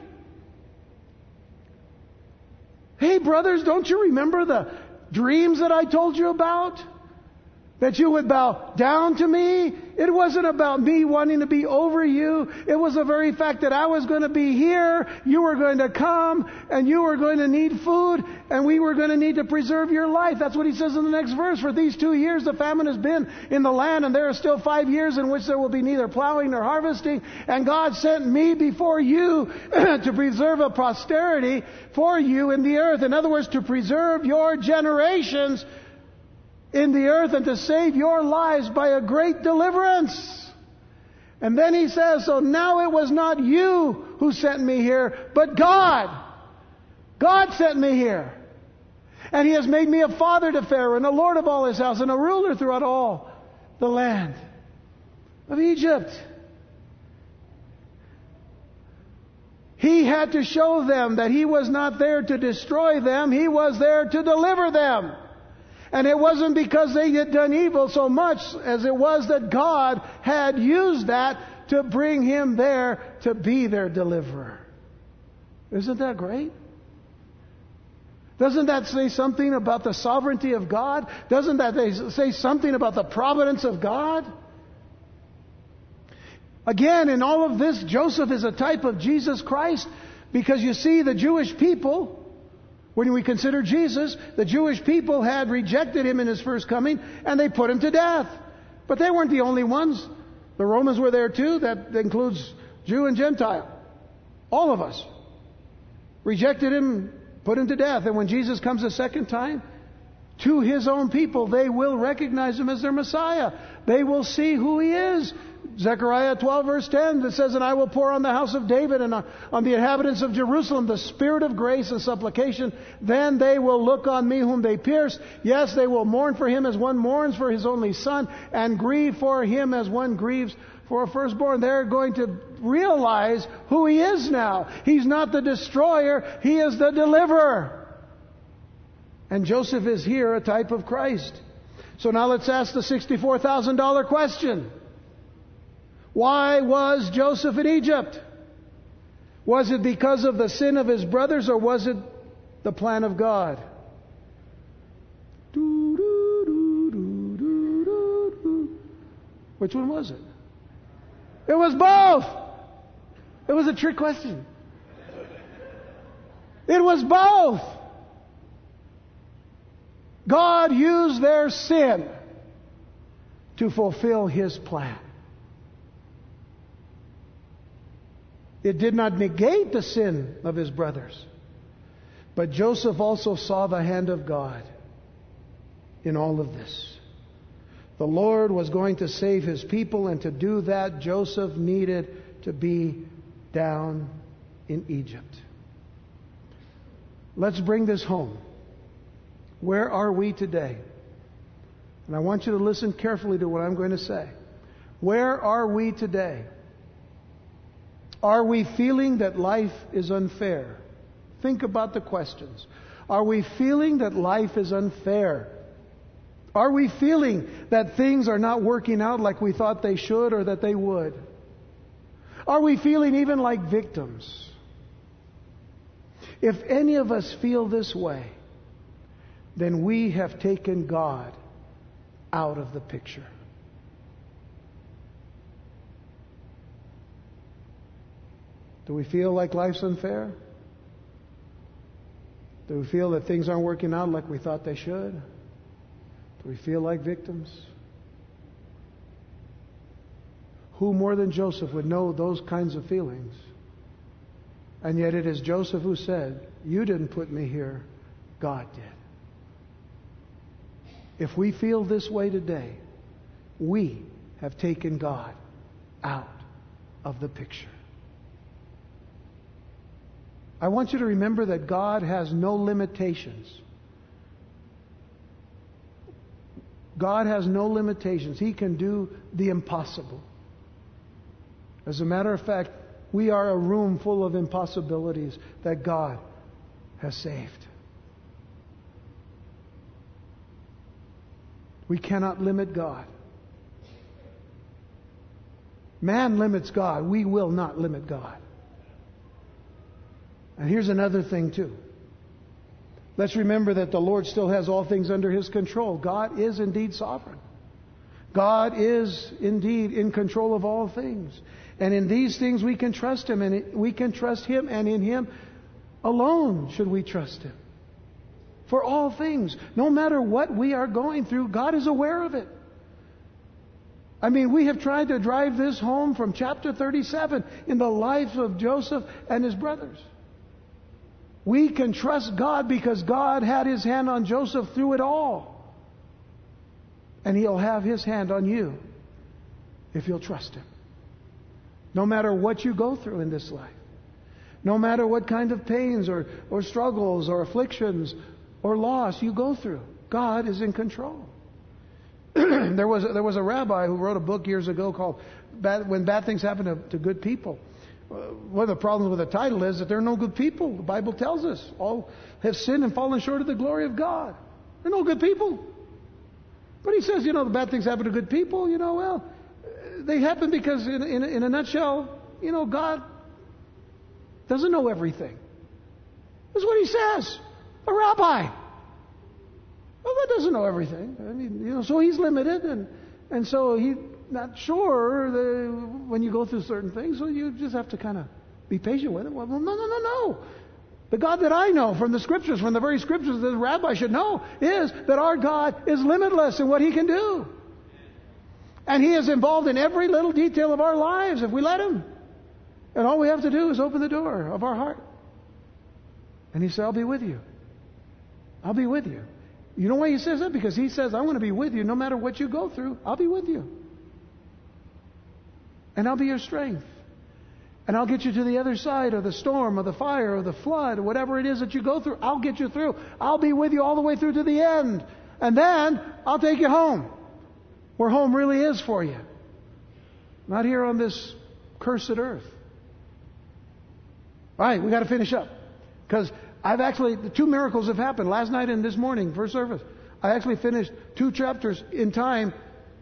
Hey, brothers, don't you remember the dreams that I told you about? That you would bow down to me? It wasn't about me wanting to be over you. It was the very fact that I was going to be here, you were going to come, and you were going to need food, and we were going to need to preserve your life. That's what he says in the next verse. For these two years the famine has been in the land, and there are still five years in which there will be neither plowing nor harvesting. And God sent me before you to preserve a posterity for you in the earth. In other words, to preserve your generations in the earth and to save your lives by a great deliverance. And then he says, so now it was not you who sent me here, but God. God sent me here. And he has made me a father to Pharaoh and a lord of all his house and a ruler throughout all the land of Egypt. He had to show them that he was not there to destroy them. He was there to deliver them. And it wasn't because they had done evil so much as it was that God had used that to bring him there to be their deliverer. Isn't that great? Doesn't that say something about the sovereignty of God? Doesn't that say something about the providence of God? Again, in all of this, Joseph is a type of Jesus Christ, because you see, the Jewish people, when we consider Jesus, the Jewish people had rejected him in his first coming, and they put him to death. But they weren't the only ones. The Romans were there too. That includes Jew and Gentile. All of us rejected him, put him to death. And when Jesus comes a second time, to his own people, they will recognize him as their Messiah. They will see who he is. Zechariah twelve verse ten, that says, and I will pour on the house of David and on the inhabitants of Jerusalem the spirit of grace and supplication. Then they will look on me whom they pierced. Yes, they will mourn for him as one mourns for his only son, and grieve for him as one grieves for a firstborn. They're going to realize who he is now. He's not the destroyer, he is the deliverer. And Joseph is here a type of Christ. So now let's ask the sixty-four thousand dollars question. Why was Joseph in Egypt? Was it because of the sin of his brothers, or was it the plan of God? Which one was it? It was both. It was a trick question. It was both. God used their sin to fulfill his plan. It did not negate the sin of his brothers. But Joseph also saw the hand of God in all of this. The Lord was going to save his people, and to do that, Joseph needed to be down in Egypt. Let's bring this home. Where are we today? And I want you to listen carefully to what I'm going to say. Where are we today? Are we feeling that life is unfair? Think about the questions. Are we feeling that life is unfair? Are we feeling that things are not working out like we thought they should or that they would? Are we feeling even like victims? If any of us feel this way, then we have taken God out of the picture. Do we feel like life's unfair? Do we feel that things aren't working out like we thought they should? Do we feel like victims? Who more than Joseph would know those kinds of feelings? And yet it is Joseph who said, you didn't put me here, God did. If we feel this way today, we have taken God out of the picture. I want you to remember that God has no limitations. God has no limitations. He can do the impossible. As a matter of fact, we are a room full of impossibilities that God has saved. We cannot limit God. Man limits God. We will not limit God. And here's another thing too. Let's remember that the Lord still has all things under His control. God is indeed sovereign. God is indeed in control of all things. And in these things we can trust Him, and we can trust Him, and in Him alone should we trust Him. For all things, no matter what we are going through, God is aware of it. I mean, we have tried to drive this home from chapter thirty-seven in the life of Joseph and his brothers. We can trust God because God had His hand on Joseph through it all. And He'll have His hand on you if you'll trust Him. No matter what you go through in this life. No matter what kind of pains or, or struggles or afflictions or loss you go through. God is in control. there was there was a rabbi who wrote a book years ago called Bad, When Bad Things Happen to, to Good People. Uh, one of the problems with the title is that there are no good people. The Bible tells us all have sinned and fallen short of the glory of God. There are no good people. But he says, you know, the bad things happen to good people. You know, well, they happen because in, in, in a nutshell, you know, God doesn't know everything. That's what he says. A rabbi. Well, God doesn't know everything. I mean, you know, so He's limited, and and so He's not sure the, when you go through certain things. So you just have to kind of be patient with it. Well, no, no, no, no. The God that I know from the Scriptures, from the very Scriptures that the rabbi should know, is that our God is limitless in what He can do, and He is involved in every little detail of our lives if we let Him. And all we have to do is open the door of our heart, and He said, "I'll be with you. I'll be with you." You know why He says that? Because He says, "I want to be with you no matter what you go through. I'll be with you. And I'll be your strength. And I'll get you to the other side of the storm or the fire or the flood or whatever it is that you go through. I'll get you through. I'll be with you all the way through to the end. And then I'll take you home. Where home really is for you. Not here on this cursed earth." All right, we got to finish up. Because I've actually, the two miracles have happened last night and this morning, first service. I actually finished two chapters in time.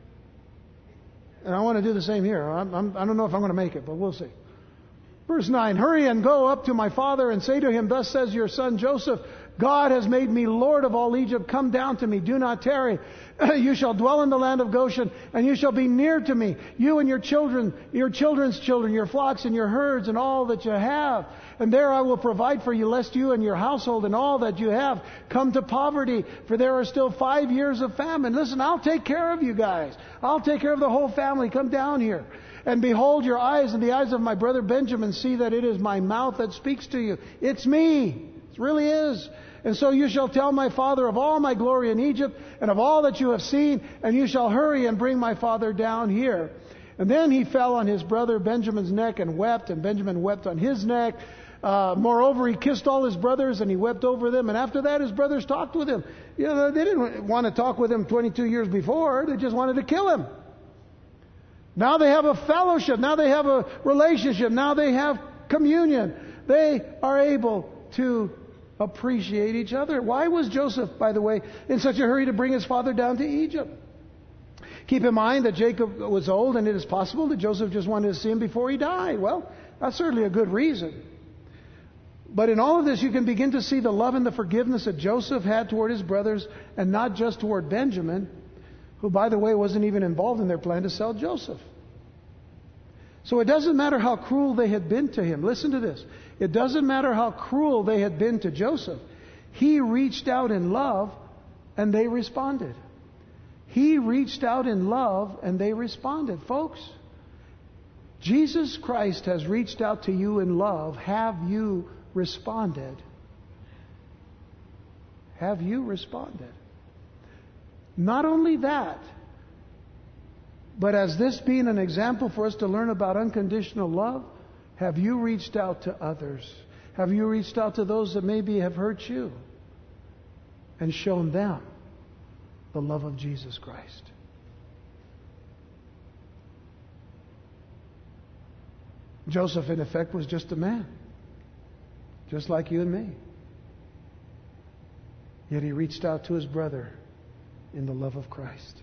And I want to do the same here. I'm, I'm, I don't know if I'm going to make it, but we'll see. Verse nine, "Hurry and go up to my father and say to him, Thus says your son Joseph, God has made me Lord of all Egypt. Come down to me. Do not tarry. You shall dwell in the land of Goshen, and you shall be near to me, you and your children, your children's children, your flocks and your herds, and all that you have. And there I will provide for you, lest you and your household and all that you have come to poverty, for there are still five years of famine." Listen, I'll take care of you guys. I'll take care of the whole family. Come down here. "And behold your eyes and the eyes of my brother Benjamin. See that it is my mouth that speaks to you. It's me. It really is. And so you shall tell my father of all my glory in Egypt and of all that you have seen, and you shall hurry and bring my father down here." And then he fell on his brother Benjamin's neck and wept, and Benjamin wept on his neck. Uh, moreover, he kissed all his brothers, and he wept over them. And after that, his brothers talked with him. You know, they didn't want to talk with him twenty-two years before. They just wanted to kill him. Now they have a fellowship. Now they have a relationship. Now they have communion. They are able to appreciate each other. Why was Joseph, by the way, in such a hurry to bring his father down to Egypt? Keep in mind that Jacob was old, and it is possible that Joseph just wanted to see him before he died. Well, that's certainly a good reason. But in all of this, you can begin to see the love and the forgiveness that Joseph had toward his brothers, and not just toward Benjamin, who, by the way, wasn't even involved in their plan to sell Joseph. So it doesn't matter how cruel they had been to him. Listen to this. It doesn't matter how cruel they had been to Joseph. He reached out in love, and they responded. He reached out in love, and they responded. Folks, Jesus Christ has reached out to you in love. Have you responded? Have you responded? Not only that, but as this being an example for us to learn about unconditional love, have you reached out to others? Have you reached out to those that maybe have hurt you and shown them the love of Jesus Christ. Joseph, in effect, was just a man, just like you and me. Yet he reached out to his brother in the love of Christ.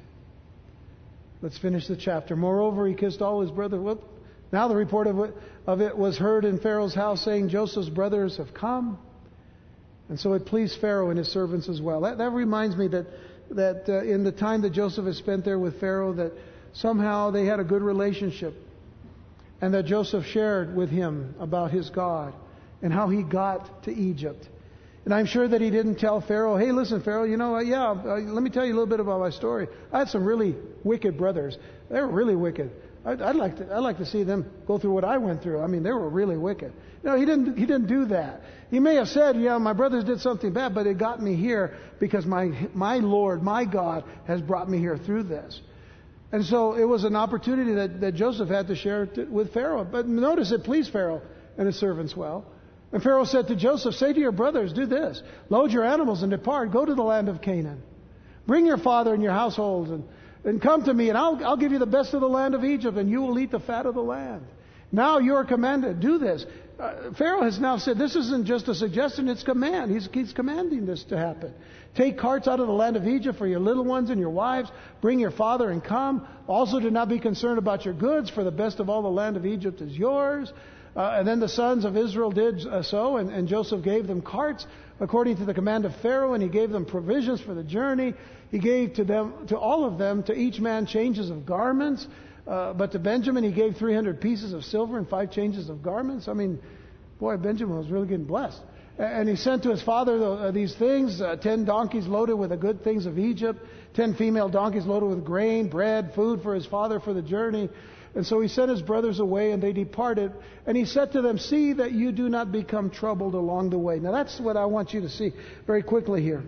Let's finish the chapter. Moreover, he kissed all his brothers. Well, now the report of it, of it was heard in Pharaoh's house, saying, Joseph's brothers have come. And so it pleased Pharaoh and his servants as well. That, that reminds me that, that uh, in the time that Joseph had spent there with Pharaoh, that somehow they had a good relationship. And that Joseph shared with him about his God and how he got to Egypt. And I'm sure that he didn't tell Pharaoh, hey, listen, Pharaoh, you know, uh, yeah, uh, let me tell you a little bit about my story. I had some really wicked brothers. They were really wicked. I'd, I'd like to, I'd like to see them go through what I went through. I mean, they were really wicked. No, he didn't, he didn't do that. He may have said, yeah, my brothers did something bad, but it got me here because my, my Lord, my God has brought me here through this. And so it was an opportunity that, that Joseph had to share t- with Pharaoh. But notice it pleased Pharaoh and his servants well. And Pharaoh said to Joseph, say to your brothers, do this. Load your animals and depart. Go to the land of Canaan. Bring your father and your households and, and come to me, and I'll, I'll give you the best of the land of Egypt, and you will eat the fat of the land. Now you are commanded. Do this. Uh, Pharaoh has now said this isn't just a suggestion, it's command. He's, he's commanding this to happen. Take carts out of the land of Egypt for your little ones and your wives. Bring your father and come. Also do not be concerned about your goods, for the best of all the land of Egypt is yours. Uh, and then the sons of Israel did uh, so, and, and Joseph gave them carts according to the command of Pharaoh, and he gave them provisions for the journey. He gave to them, to all of them, to each man changes of garments. Uh, but to Benjamin he gave three hundred pieces of silver and five changes of garments. I mean, boy, Benjamin was really getting blessed. And he sent to his father uh, these things, uh, ten donkeys loaded with the good things of Egypt, ten female donkeys loaded with grain, bread, food for his father for the journey. And so he sent his brothers away, and they departed. And he said to them, see that you do not become troubled along the way. Now that's what I want you to see very quickly here.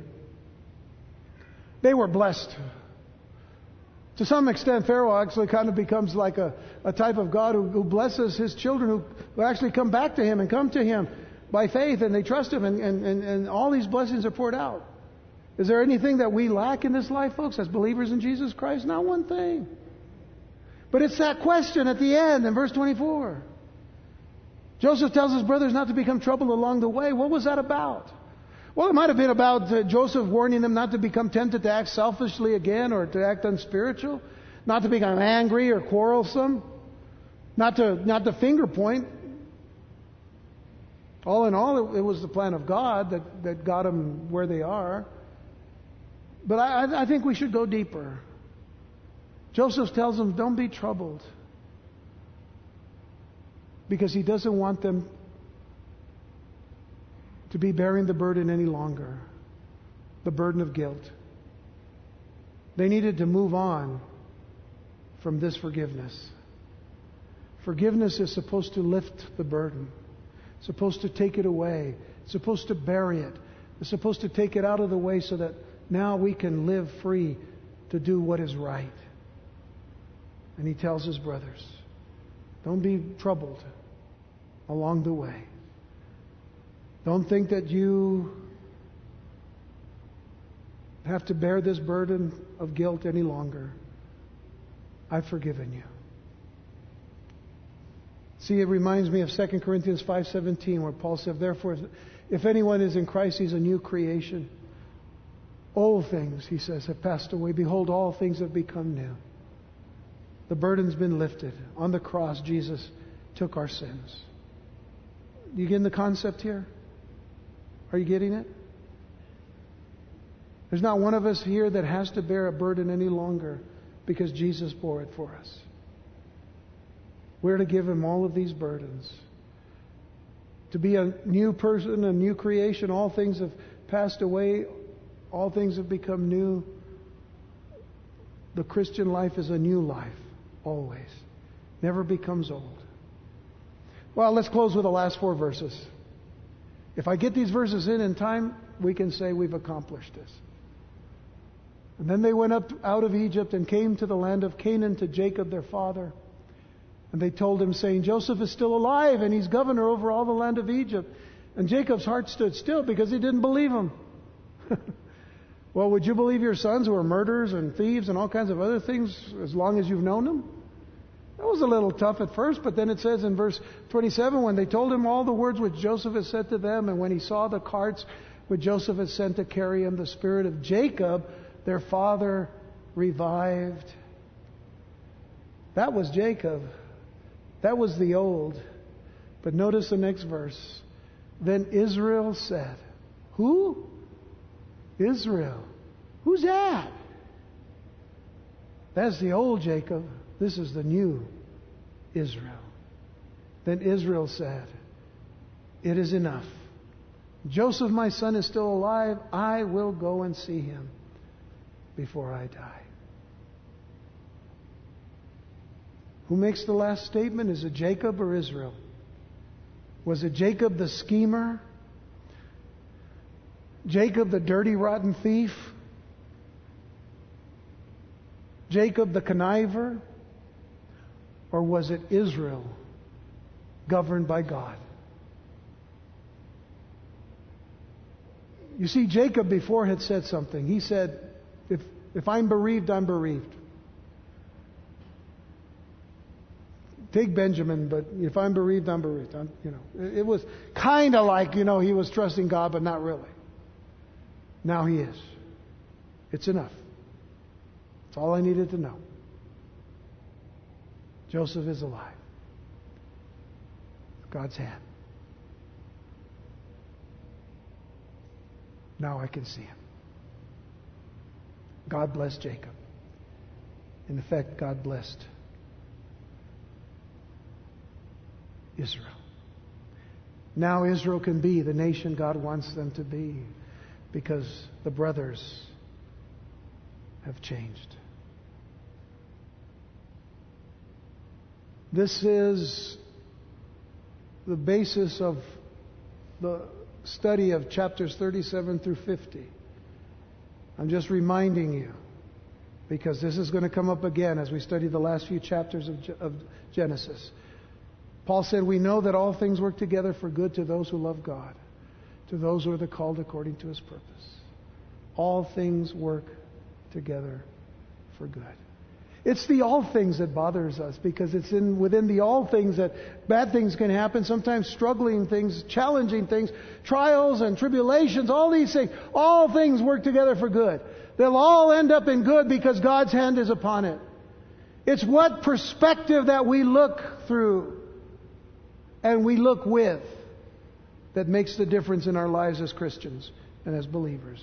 They were blessed. To some extent, Pharaoh actually kind of becomes like a, a type of God who, who blesses his children who, who actually come back to him and come to him by faith, and they trust him, and, and, and, and all these blessings are poured out. Is there anything that we lack in this life, folks, as believers in Jesus Christ? Not one thing. But it's that question at the end in verse twenty-four. Joseph tells his brothers not to become troubled along the way. What was that about? Well, it might have been about uh, Joseph warning them not to become tempted to act selfishly again or to act unspiritual, not to become angry or quarrelsome, not to not to finger point. All in all, it, it was the plan of God that, that got them where they are. But I, I think we should go deeper. Joseph tells them, don't be troubled. Because he doesn't want them to be bearing the burden any longer. The burden of guilt. They needed to move on from this forgiveness. Forgiveness is supposed to lift the burden. It's supposed to take it away. It's supposed to bury it. It's supposed to take it out of the way so that now we can live free to do what is right. And he tells his brothers, don't be troubled along the way. Don't think that you have to bear this burden of guilt any longer. I've forgiven you. See, it reminds me of Second Corinthians five seventeen, where Paul said, therefore, if, if anyone is in Christ, he's a new creation. Old things, he says, have passed away. Behold, all things have become new. The burden's been lifted. On the cross, Jesus took our sins. You getting the concept here? Are you getting it? There's not one of us here that has to bear a burden any longer because Jesus bore it for us. We're to give Him all of these burdens. To be a new person, a new creation. All things have passed away. All things have become new. The Christian life is a new life. Always. Never becomes old. Well, let's close with the last four verses. If I get these verses in in time, we can say we've accomplished this. And then they went up out of Egypt and came to the land of Canaan to Jacob their father. And they told him, saying, Joseph is still alive, and he's governor over all the land of Egypt. And Jacob's heart stood still because he didn't believe him. Well, would you believe your sons who are murderers and thieves and all kinds of other things as long as you've known them? That was a little tough at first, but then it says in verse twenty-seven, when they told him all the words which Joseph had said to them, and when he saw the carts which Joseph had sent to carry him, the spirit of Jacob, their father, revived. That was Jacob. That was the old. But notice the next verse. Then Israel said, who? Israel. Who's that? That's the old Jacob. This is the new Israel. Then Israel said, it is enough. Joseph, my son, is still alive. I will go and see him before I die. Who makes the last statement? Is it Jacob or Israel? Was it Jacob the schemer? Jacob the dirty, rotten thief? Jacob the conniver? Or was it Israel governed by God? You see, Jacob before had said something. He said, if, if I'm bereaved, I'm bereaved. Take Benjamin, but if I'm bereaved, I'm bereaved. I'm, you know, it, it was kind of like, you know, he was trusting God, but not really. Now he is. It's enough. That's all I needed to know. Joseph is alive. God's hand. Now I can see him. God blessed Jacob. In effect, God blessed Israel. Now Israel can be the nation God wants them to be because the brothers have changed. This is the basis of the study of chapters thirty-seven through fifty. I'm just reminding you because this is going to come up again as we study the last few chapters of, of Genesis. Paul said, we know that all things work together for good to those who love God, to those who are the called according to His purpose. All things work together for good. It's the all things that bothers us because it's in within the all things that bad things can happen, sometimes struggling things, challenging things, trials and tribulations, all these things. All things work together for good. They'll all end up in good because God's hand is upon it. It's what perspective that we look through and we look with that makes the difference in our lives as Christians and as believers.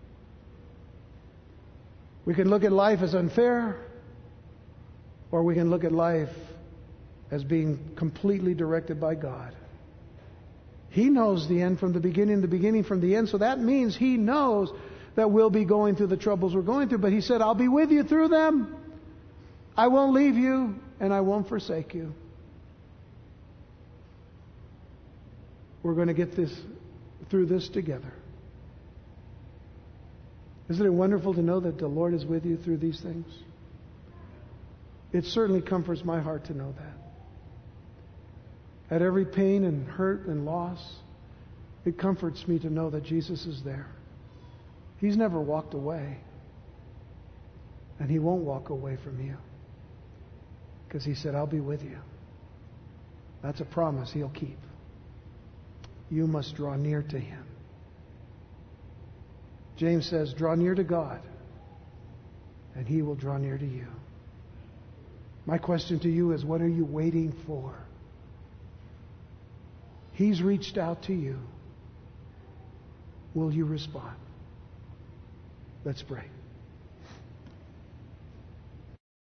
We can look at life as unfair, or we can look at life as being completely directed by God. He knows the end from the beginning, the beginning from the end. So that means He knows that we'll be going through the troubles we're going through. But He said, I'll be with you through them. I won't leave you and I won't forsake you. We're going to get this through this together. Isn't it wonderful to know that the Lord is with you through these things? It certainly comforts my heart to know that. At every pain and hurt and loss, it comforts me to know that Jesus is there. He's never walked away. And He won't walk away from you. Because He said, I'll be with you. That's a promise He'll keep. You must draw near to Him. James says, draw near to God, and He will draw near to you. My question to you is, what are you waiting for? He's reached out to you. Will you respond? Let's pray.